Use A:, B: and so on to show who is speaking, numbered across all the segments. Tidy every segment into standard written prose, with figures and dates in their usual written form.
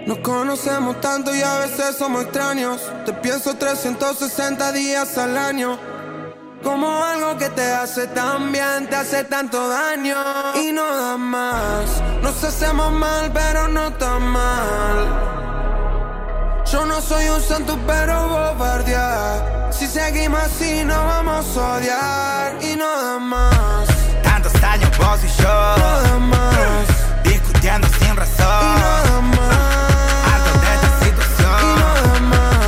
A: Nos conocemos tanto y a veces somos extraños. Te pienso 360 días al año. Como algo que te hace tan bien, te hace tanto daño. Y no da más. Nos hacemos mal, pero no tan mal. Yo no soy un santo, pero vos bardeás. Si seguimos así, nos vamos a odiar. Y no da más.
B: Tantos años vos y yo,
A: no da más.
B: discutiendo sin razón.
A: Y no da más.
B: Harto de esta situación.
A: Y no da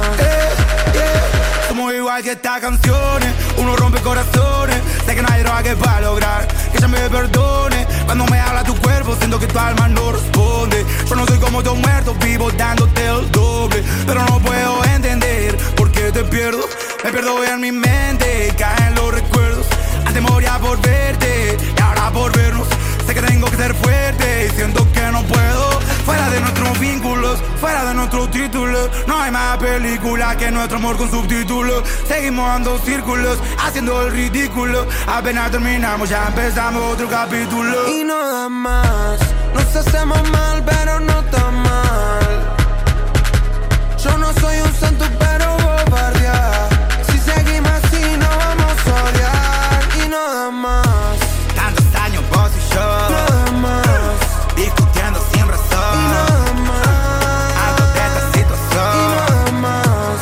A: más.
B: Somos igual que estas canciones. Uno rompe corazones. Sé que no hay droga que va a lograr que ella me perdone. Cuando me habla tu cuerpo, siento que tu alma no responde. Yo no soy como dos muertos vivos dándote el doble. Pero no puedo entender por qué te pierdo. Me pierdo en mi mente, caen los recuerdos. Antes moría por verte y ahora por vernos. Sé que tengo que ser fuerte y siento que no puedo. Fuera de nuestros vínculos, fuera de nuestros títulos. No hay más película que nuestro amor con subtítulos. Seguimos dando círculos, haciendo el ridículo. Apenas terminamos, ya empezamos otro capítulo.
A: Y no da más. Nos hacemos mal, pero no tan mal. Yo no soy un santo, pero vos bardeás. Si seguimos así, nos vamos a odiar. Y no da más.
B: Tantos años vos y yo,
A: no da más.
B: discutiendo sin razón.
A: Y no da más.
B: Harto de esta situación.
A: Y no da más.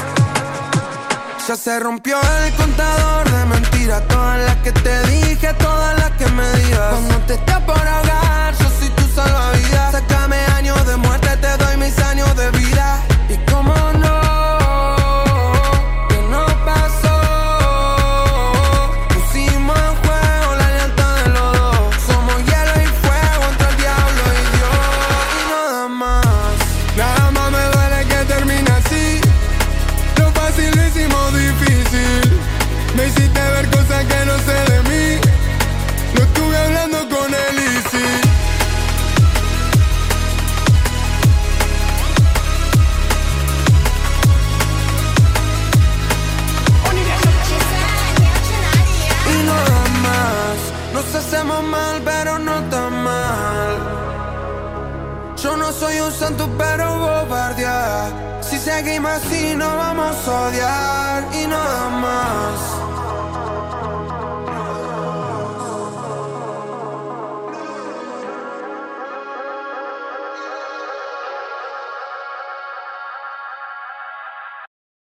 A: Ya se rompió el contador de mentiras. Todas las que te dije, todas las que me digas. Cuando te esté por ahogar, yo soy tu salvavidas. Sácame años de muerte, te doy mis años de vida. Y cómo no, que no pasó. Pusimos en juego la lealtad de los dos. Somos hielo y fuego entre el diablo y Dios. Y no da más. Nada más me duele que termine así. Lo fácil lo hicimos difícil. Me hiciste ver cosas que no sé de mí. Lo estuve hablando con él y sí. Y no da más. Nos hacemos mal, pero no tan mal. Yo no soy un santo, pero vos bardeás. Si seguimos así, nos vamos a odiar. Y no da más.